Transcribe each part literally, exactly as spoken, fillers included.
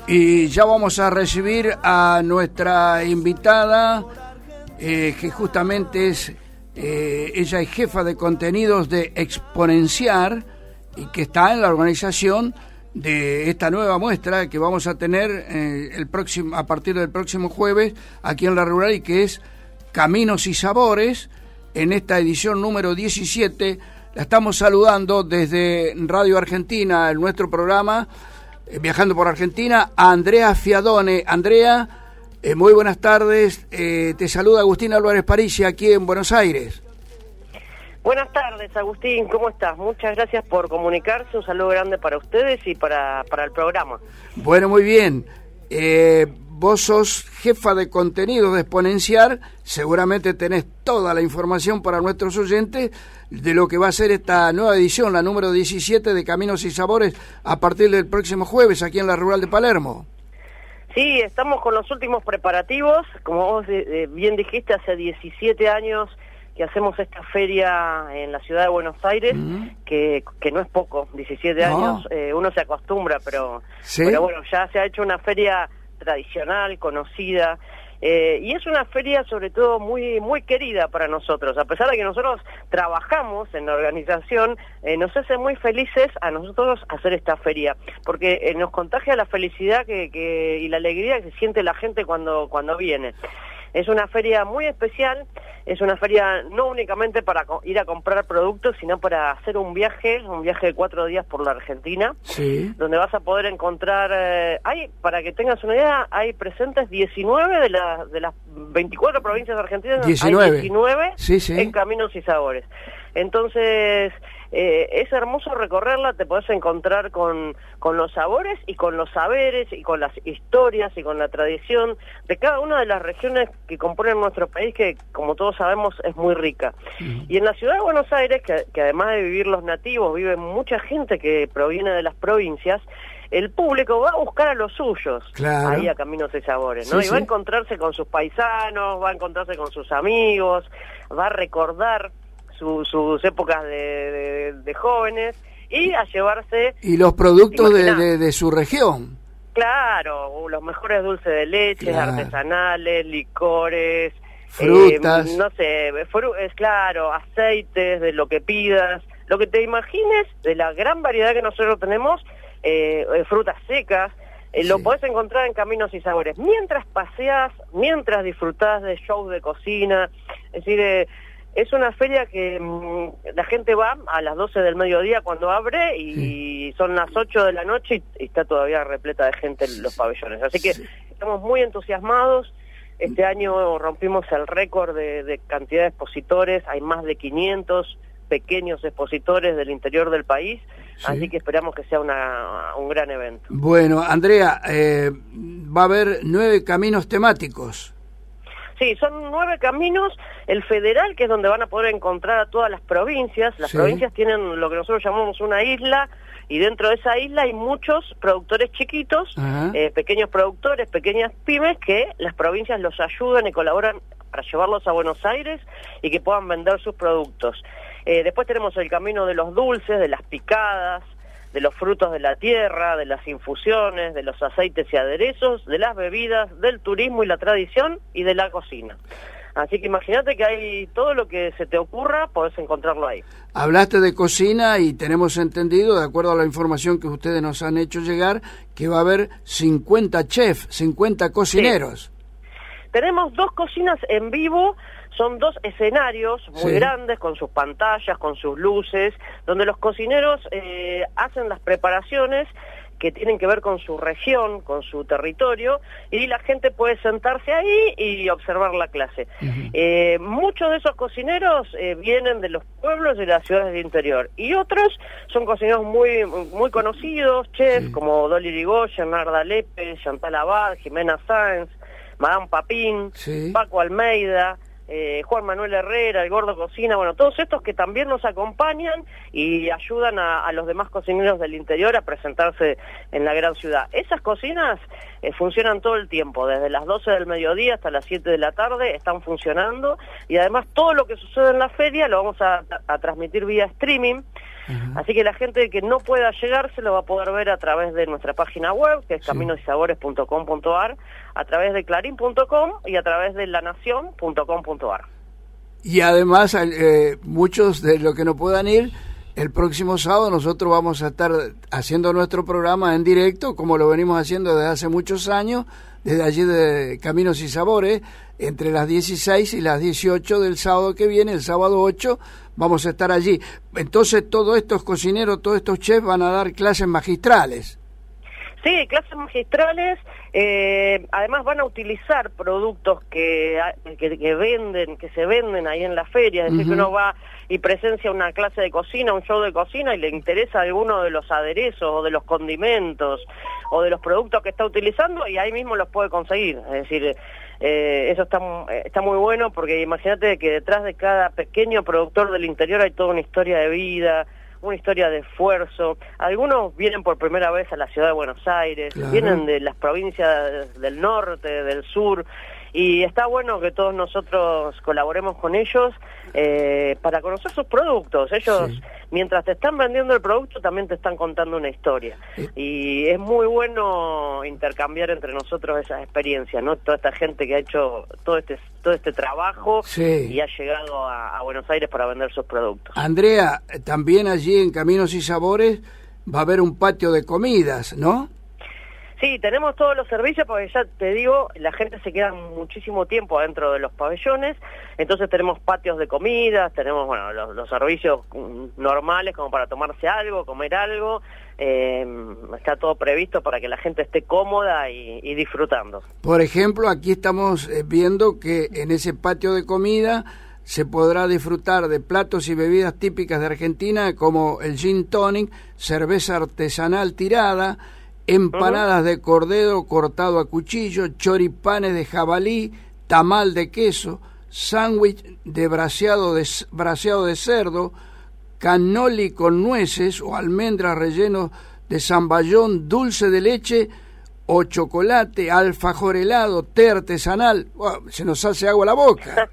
Y ya vamos a recibir a nuestra invitada, eh, que justamente es, eh, ella es jefa de contenidos de Exponenciar y que está en la organización de esta nueva muestra que vamos a tener eh, el próximo, a partir del próximo jueves aquí en La Rural, y que es Caminos y Sabores, en esta edición número diecisiete. La estamos saludando desde Radio Argentina, en nuestro programa eh, Viajando por Argentina, a Andrea Fiadone. Andrea, eh, muy buenas tardes, eh, te saluda Agustín Álvarez Parisi aquí en Buenos Aires. Buenas tardes, Agustín, ¿cómo estás? Muchas gracias por comunicarse, un saludo grande para ustedes y para, para el programa. Bueno, muy bien. Eh, vos sos jefa de contenido de Exponenciar, seguramente tenés toda la información para nuestros oyentes de lo que va a ser esta nueva edición, la número diecisiete de Caminos y Sabores, a partir del próximo jueves aquí en la Rural de Palermo. Sí, estamos con los últimos preparativos, como vos eh, bien dijiste, hace diecisiete años que hacemos esta feria en la ciudad de Buenos Aires, uh-huh. que, que no es poco, diecisiete no. años, eh, uno se acostumbra, pero, ¿sí? pero bueno, ya se ha hecho una feria tradicional, conocida, eh, y es una feria sobre todo muy muy querida para nosotros, a pesar de que nosotros trabajamos en la organización, eh, nos hace muy felices a nosotros hacer esta feria, porque eh, nos contagia la felicidad que, que, y la alegría que siente la gente cuando, cuando viene. Es una feria muy especial, es una feria no únicamente para ir a comprar productos, sino para hacer un viaje, un viaje de cuatro días por la Argentina, sí. donde vas a poder encontrar, eh, hay, para que tengas una idea, hay presentes diecinueve de, la, de las veinticuatro provincias argentinas, diecinueve, hay diecinueve sí, sí. en Caminos y Sabores. Entonces, eh, es hermoso recorrerla, te podés encontrar con, con los sabores y con los saberes y con las historias y con la tradición de cada una de las regiones que componen nuestro país, que como todos sabemos es muy rica. Uh-huh. Y en la ciudad de Buenos Aires, que, que además de vivir los nativos, vive mucha gente que proviene de las provincias, el público va a buscar a los suyos, claro. ahí a Caminos y Sabores, ¿no? Sí, y va sí. a encontrarse con sus paisanos, va a encontrarse con sus amigos, va a recordar Su, sus épocas de, de, de jóvenes y a llevarse... Y los productos de, de, de su región. Claro, los mejores dulces de leche, claro. artesanales, licores... Frutas. Eh, no sé, fru es claro, aceites, de lo que pidas, lo que te imagines, de la gran variedad que nosotros tenemos, eh, frutas secas, eh, sí. lo podés encontrar en Caminos y Sabores. Mientras paseás, mientras disfrutás de shows de cocina, es decir... Eh, Es una feria que mmm, la gente va a las doce del mediodía cuando abre y sí. son las ocho de la noche y, y está todavía repleta de gente en los pabellones. Así que sí. estamos muy entusiasmados. Este año rompimos el récord de, de cantidad de expositores. Hay más de quinientos pequeños expositores del interior del país. Sí. Así que esperamos que sea una, un gran evento. Bueno, Andrea, eh, va a haber nueve caminos temáticos. Sí, son nueve caminos, el federal, que es donde van a poder encontrar a todas las provincias. Las sí. provincias tienen lo que nosotros llamamos una isla, y dentro de esa isla hay muchos productores chiquitos, eh, pequeños productores, pequeñas pymes, que las provincias los ayudan y colaboran para llevarlos a Buenos Aires y que puedan vender sus productos. Eh, después tenemos el camino de los dulces, de las picadas, de los frutos de la tierra, de las infusiones, de los aceites y aderezos, de las bebidas, del turismo y la tradición y de la cocina. Así que imagínate que hay todo lo que se te ocurra, podés encontrarlo ahí. Hablaste de cocina y tenemos entendido, de acuerdo a la información que ustedes nos han hecho llegar, que va a haber cincuenta chefs, cincuenta cocineros. Sí. Tenemos dos cocinas en vivo. Son dos escenarios muy sí. grandes, con sus pantallas, con sus luces, donde los cocineros eh, hacen las preparaciones que tienen que ver con su región, con su territorio, y la gente puede sentarse ahí y observar la clase. Uh-huh. Eh, muchos de esos cocineros eh, vienen de los pueblos de las ciudades del interior, y otros son cocineros muy muy conocidos, chefs sí. como Dolly Irigoyen, Narda Lepe, Chantal Abad, Jimena Sáenz, Madame Papín, sí. Paco Almeida... Eh, Juan Manuel Herrera, el Gordo Cocina, bueno, todos estos que también nos acompañan y ayudan a, a los demás cocineros del interior a presentarse en la gran ciudad. Esas cocinas eh, funcionan todo el tiempo, desde las doce del mediodía hasta las siete de la tarde están funcionando, y además todo lo que sucede en la feria lo vamos a, a transmitir vía streaming. Uh-huh. Así que la gente que no pueda llegar se lo va a poder ver a través de nuestra página web, que es sí. caminos y sabores punto com punto a r, a través de clarín punto com y a través de la nación punto com punto a r. Y además, eh, muchos de los que no puedan ir, el próximo sábado nosotros vamos a estar haciendo nuestro programa en directo, como lo venimos haciendo desde hace muchos años, desde allí de Caminos y Sabores, entre las dieciséis y las dieciocho del sábado que viene, el sábado ocho, vamos a estar allí. Entonces todos estos cocineros, todos estos chefs van a dar clases magistrales. Sí, clases magistrales, eh, además van a utilizar productos que, que, que venden, que se venden ahí en la feria, es decir, uh-huh. que uno va y presencia una clase de cocina, un show de cocina, y le interesa alguno de los aderezos o de los condimentos o de los productos que está utilizando, y ahí mismo los puede conseguir. Es decir, eh, eso está, está muy bueno, porque imagínate que detrás de cada pequeño productor del interior hay toda una historia de vida, una historia de esfuerzo. Algunos vienen por primera vez a la ciudad de Buenos Aires, claro. vienen de las provincias del norte, del sur, y está bueno que todos nosotros colaboremos con ellos eh, para conocer sus productos. Ellos, sí. mientras te están vendiendo el producto, también te están contando una historia. Sí. Y es muy bueno intercambiar entre nosotros esas experiencias, ¿no? Toda esta gente que ha hecho todo este todo este trabajo sí. y ha llegado a, a Buenos Aires para vender sus productos. Andrea, también allí en Caminos y Sabores va a haber un patio de comidas, ¿no? Sí, tenemos todos los servicios, porque ya te digo, la gente se queda muchísimo tiempo adentro de los pabellones, entonces tenemos patios de comidas, tenemos bueno los, los servicios normales como para tomarse algo, comer algo, eh, está todo previsto para que la gente esté cómoda y, y disfrutando. Por ejemplo, aquí estamos viendo que en ese patio de comida se podrá disfrutar de platos y bebidas típicas de Argentina como el gin tonic, cerveza artesanal tirada, empanadas uh-huh. de cordero cortado a cuchillo, choripanes de jabalí, tamal de queso, sándwich de braseado de, braseado de cerdo, cannoli con nueces o almendras rellenos de zamballón, dulce de leche o chocolate, alfajor helado, té artesanal. Wow, se nos hace agua la boca.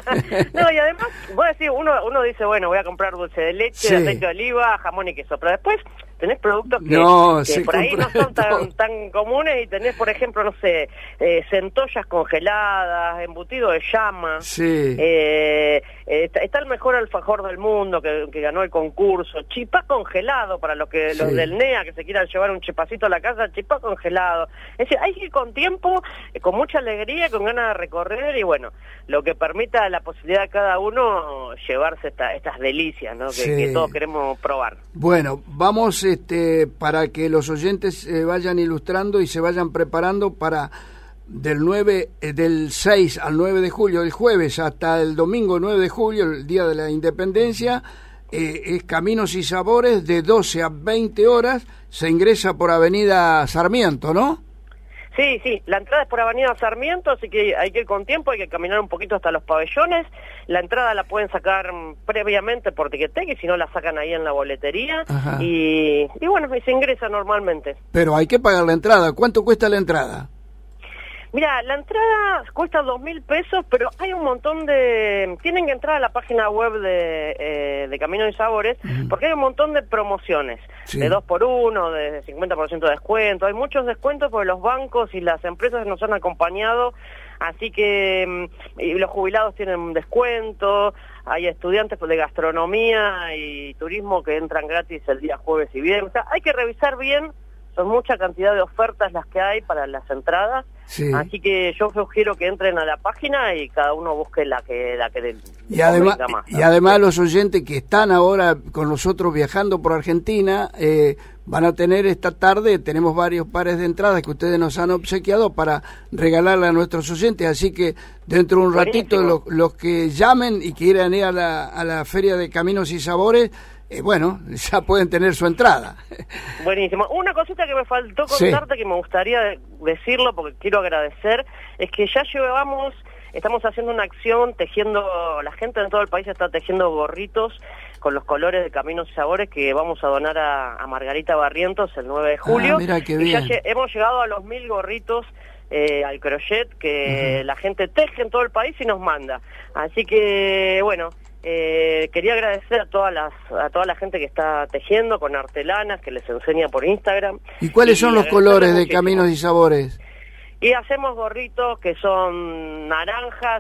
No, y además, vos decís, uno, uno dice, bueno, voy a comprar dulce de leche, sí. aceite de oliva, jamón y queso, pero después tenés productos que, no, que por ahí no son tan, tan comunes, y tenés, por ejemplo, no sé, eh, centollas congeladas, embutido de llama, sí. eh, eh, está, está el mejor alfajor del mundo que, que ganó el concurso, chipá congelado para los que sí. los del N E A que se quieran llevar un chipacito a la casa, chipá congelado. Es decir, hay que ir con tiempo, eh, con mucha alegría, con ganas de recorrer, y bueno, lo que permita la posibilidad a cada uno llevarse esta, estas delicias, ¿no? Que, sí. que todos queremos probar. Bueno, vamos este para que los oyentes se eh, vayan ilustrando y se vayan preparando para del nueve eh, del seis al nueve de julio, el jueves hasta el domingo nueve de julio, el día de la Independencia, eh, es Caminos y Sabores de doce a veinte horas, se ingresa por Avenida Sarmiento, ¿no? Sí, sí, la entrada es por Avenida Sarmiento, así que hay que ir con tiempo, hay que caminar un poquito hasta los pabellones. La entrada la pueden sacar previamente por Ticketek, y si no la sacan ahí en la boletería, y, y bueno, y se ingresa normalmente. Pero hay que pagar la entrada. ¿Cuánto cuesta la entrada? Mira, la entrada cuesta dos mil pesos, pero hay un montón de... Tienen que entrar a la página web de, eh, de Caminos y Sabores, uh-huh. porque hay un montón de promociones, sí. de dos por uno, de cincuenta por ciento de descuento. Hay muchos descuentos porque los bancos y las empresas nos han acompañado, así que y los jubilados tienen un descuento, hay estudiantes de gastronomía y turismo que entran gratis el día jueves y viernes. O sea, hay que revisar bien, son mucha cantidad de ofertas las que hay para las entradas. Sí. Así que yo sugiero que entren a la página y cada uno busque la que la que le y además más, y además los oyentes que están ahora con nosotros viajando por Argentina eh, van a tener esta tarde, tenemos varios pares de entradas que ustedes nos han obsequiado para regalarle a nuestros oyentes, así que dentro de un ratito los, los que llamen y quieran ir a la, a la Feria de Caminos y Sabores, Eh, bueno, ya pueden tener su entrada. Buenísimo. Una cosita que me faltó contarte, sí. que me gustaría decirlo porque quiero agradecer, es que ya llevamos, estamos haciendo una acción tejiendo, la gente en todo el país está tejiendo gorritos con los colores de Caminos y Sabores que vamos a donar a, a Margarita Barrientos el nueve de julio. Ah, mira qué bien. Y ya lle- hemos llegado a los mil gorritos eh, al crochet que uh-huh. la gente teje en todo el país y nos manda. Así que, bueno, eh, quería agradecer a todas las a toda la gente que está tejiendo con artelanas, que les enseña por Instagram. ¿Y cuáles y son los colores de muchísimo. Caminos y Sabores? Y hacemos gorritos que son naranjas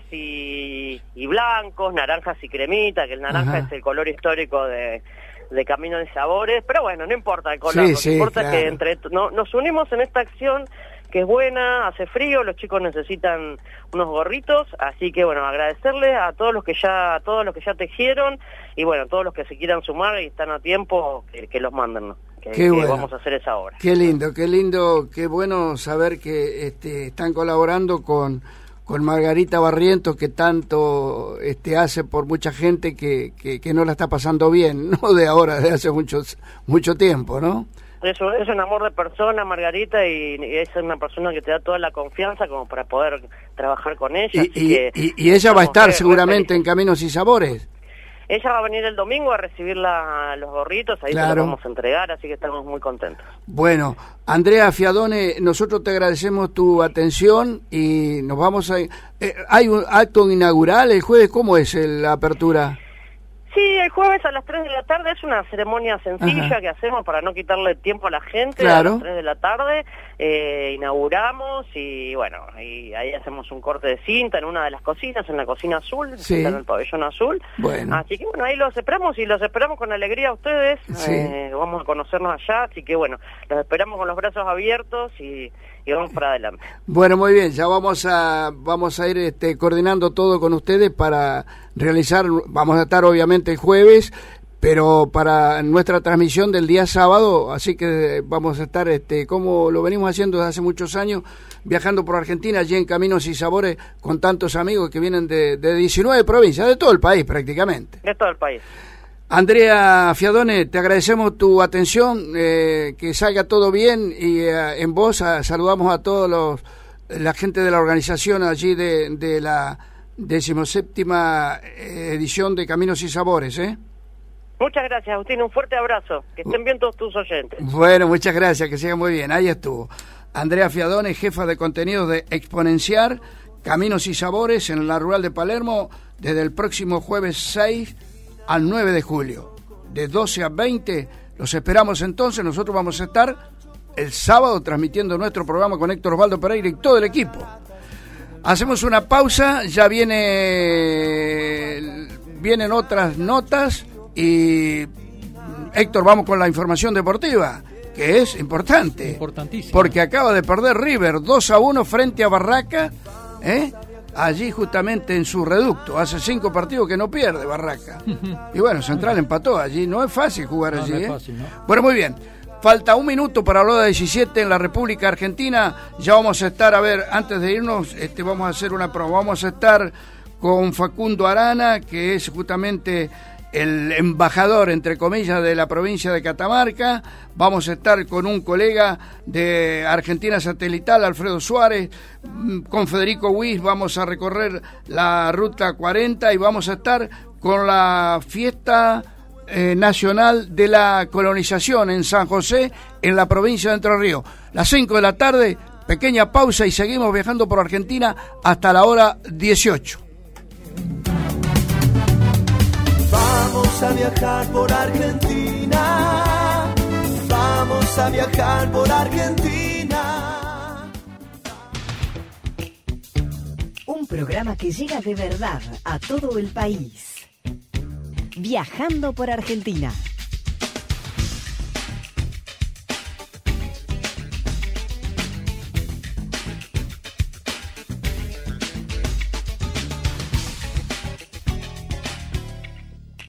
y, y blancos, naranjas y cremita, que el naranja Ajá. es el color histórico de, de Caminos y Sabores, pero bueno, no importa el color, sí, lo que sí, importa claro. es que entre no, nos unimos en esta acción que es buena, hace frío, los chicos necesitan unos gorritos, así que bueno, agradecerle a todos los que ya a todos los que ya tejieron y bueno, todos los que se quieran sumar y están a tiempo, que, que los manden, ¿no? Que, qué que bueno. Vamos a hacer esa obra. Qué lindo, qué lindo, qué bueno saber que este, están colaborando con, con Margarita Barrientos, que tanto este, hace por mucha gente que, que, que no la está pasando bien, no de ahora, de hace muchos, mucho tiempo, ¿no? Eso es un amor de persona, Margarita, y, y es una persona que te da toda la confianza como para poder trabajar con ella. Y, así y, que y, y ella va a estar re, seguramente re en Caminos y Sabores. Ella va a venir el domingo a recibir la, los gorritos, ahí claro. se los vamos a entregar, así que estamos muy contentos. Bueno, Andrea Fiadone, nosotros te agradecemos tu atención y nos vamos a... Eh, ¿hay un acto inaugural el jueves? ¿Cómo es la apertura? Sí, el jueves a las tres de la tarde es una ceremonia sencilla Ajá. que hacemos para no quitarle tiempo a la gente. Claro. A las tres de la tarde eh, inauguramos y bueno, y ahí hacemos un corte de cinta en una de las cocinas, en la cocina azul, sí. en el pabellón azul. Bueno. Así que bueno, ahí los esperamos y los esperamos con alegría a ustedes. Sí. Eh, vamos a conocernos allá, así que bueno, los esperamos con los brazos abiertos y... y vamos para adelante. Bueno, muy bien, ya vamos a vamos a ir este, coordinando todo con ustedes para realizar, vamos a estar obviamente el jueves, pero para nuestra transmisión del día sábado, así que vamos a estar, este como lo venimos haciendo desde hace muchos años, viajando por Argentina, allí en Caminos y Sabores, con tantos amigos que vienen de, de diecinueve provincias, de todo el país prácticamente. De todo el país. Andrea Fiadone, te agradecemos tu atención, eh, que salga todo bien y eh, en vos a, saludamos a todos los la gente de la organización allí de, de la decimoséptima edición de Caminos y Sabores, ¿eh? Muchas gracias, Agustín, un fuerte abrazo, que estén bien todos tus oyentes. Bueno, muchas gracias, que sigan muy bien, ahí estuvo. Andrea Fiadone, jefa de contenidos de Exponenciar, Caminos y Sabores en la Rural de Palermo, desde el próximo jueves seis al nueve de julio, de doce a veinte, los esperamos entonces, nosotros vamos a estar el sábado transmitiendo nuestro programa con Héctor Osvaldo Pereira y todo el equipo. Hacemos una pausa, ya viene vienen otras notas y Héctor, vamos con la información deportiva, que es importante, importantísimo, porque acaba de perder River dos a uno frente a Barraca, ¿eh? allí justamente en su reducto, hace cinco partidos que no pierde Barraca. Y bueno, Central empató allí, no es fácil jugar no, allí. No es ¿eh? fácil, ¿no? Bueno, muy bien, falta un minuto para la hora diecisiete en la República Argentina, ya vamos a estar, a ver, antes de irnos, este, vamos a hacer una prueba, vamos a estar con Facundo Arana, que es justamente el embajador, entre comillas, de la provincia de Catamarca. Vamos a estar con un colega de Argentina Satelital, Alfredo Suárez, con Federico Huiz vamos a recorrer la Ruta cuarenta y vamos a estar con la fiesta eh, nacional de la colonización en San José, en la provincia de Entre Ríos. Las cinco de la tarde, pequeña pausa y seguimos viajando por Argentina hasta la hora dieciocho. Vamos a viajar por Argentina, vamos a viajar por Argentina. Un programa que llega de verdad a todo el país. Viajando por Argentina.